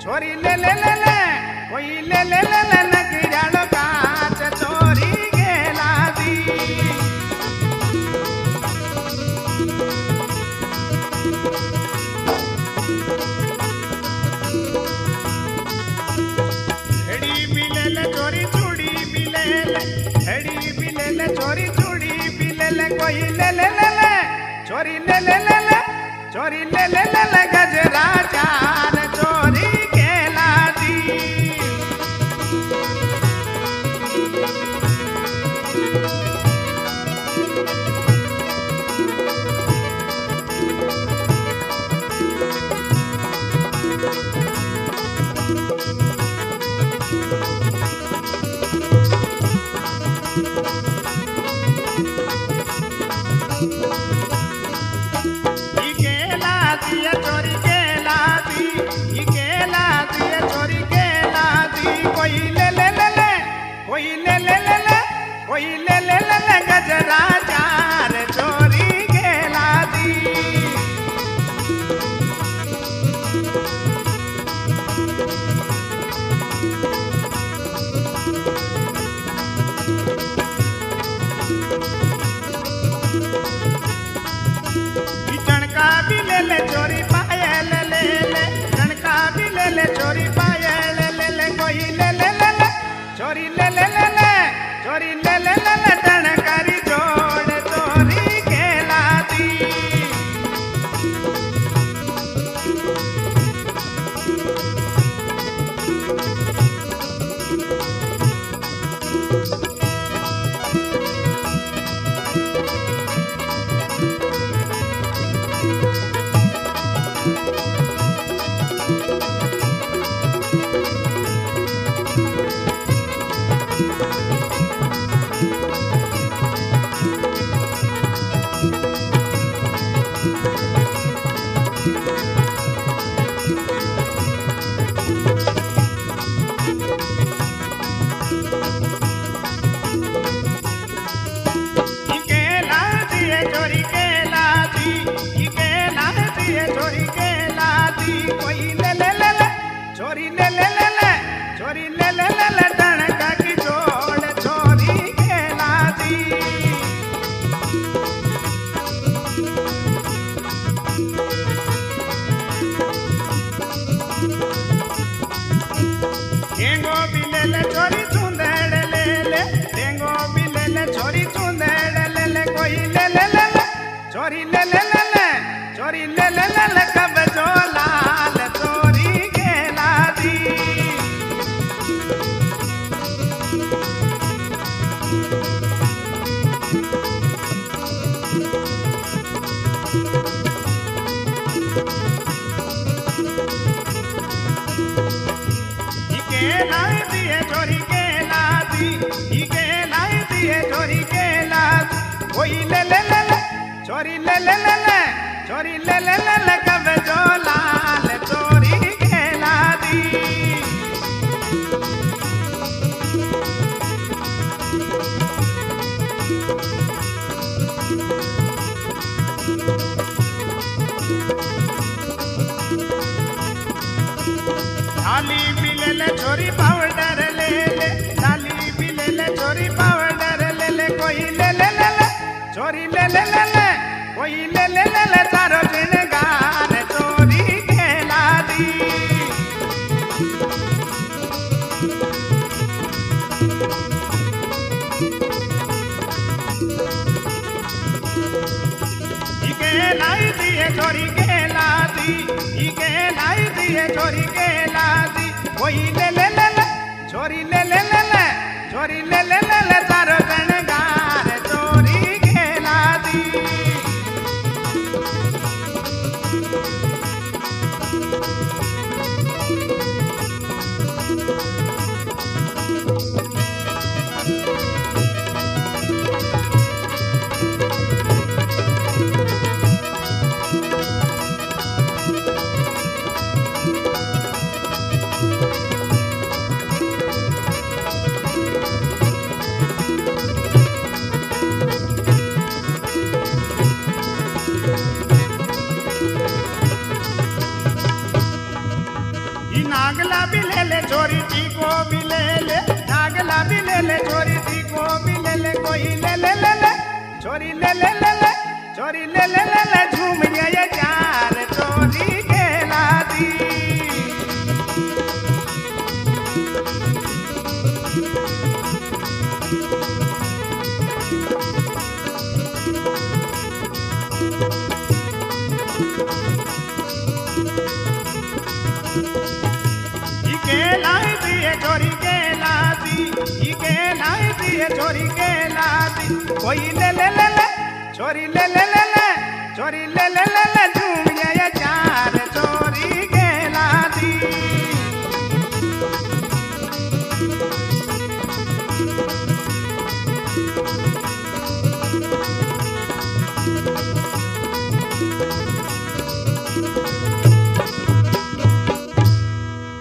छोरी ले ले ले ले कोई ले ले ले ले नगराड़ो काच चोरी गेला दी घड़ी भी ले ले चोरी चूड़ी भी ले ले घड़ी भी ले ले चोरी चूड़ी भी ले ले कोई ले ले ले ले चोरी ले ले ले ले चोरी ले ले ले ले गजरा चार चोरी गेला दी कोई ले ले ले ले गजरा चार चोरी गेला दी चणका भी ले ले चोरी पायल ले ले चणका भी ले ले चोरी पायल ले ले कोई ले ले ले ले चोरी ले ले ले ले चोरी ले ले ले ले टणकारी जोड़ चोरी गेला दी चोरी ले ले ले ले चोरी ले ले ले ले टणका की जोड़ चोरी गेला दी डेंगो भी ले ले चोरी चुंदड़ ले ले डेंगो भी ले ले चोरी चुंदड़ ले ले कोई ले ले ले ले चोरी ले ले ले ले चोरी ले ले ले ले कब जो लाल चोरी गेला दी गेला दिए चोरी गेला दी गेला दिए चोरी गेला कोई ले ले ले ले चोरी ले ले ले ले चोरी ले ले ले ले कब जो लाल चोरी गेला दी लाली भी ले ले चोरी पाउडर ले ले लाली भी ले ले चोरी पाउडर ले ले कोई ले ले ले ले चोरी ले ले ले ले कोई ले ले ले ले तारो जिनगार चोरी गेला दी गेला दिए चोरी गेला दी गेला दिए चोरी गेला दी कोई ले ले ले ले चोरी ले ले ले ले चोरी ले ले ले ले तारो जिनगार चोरी गेला दी भी ले ले, नागला भी ले ले, छोरी दी को भी ले ले, कोई ले ले ले ले, छोरी ले ले ले ले, छोरी ले ले ले ले, झूम ये चार चोरी केला दी। चोरी के लादी, के लाई दिए चोरी के लादी, कोई ले ले ले ले, चोरी ले ले ले ले, चोरी ले ले ले ले, झूम ये चार चोरी के लादी।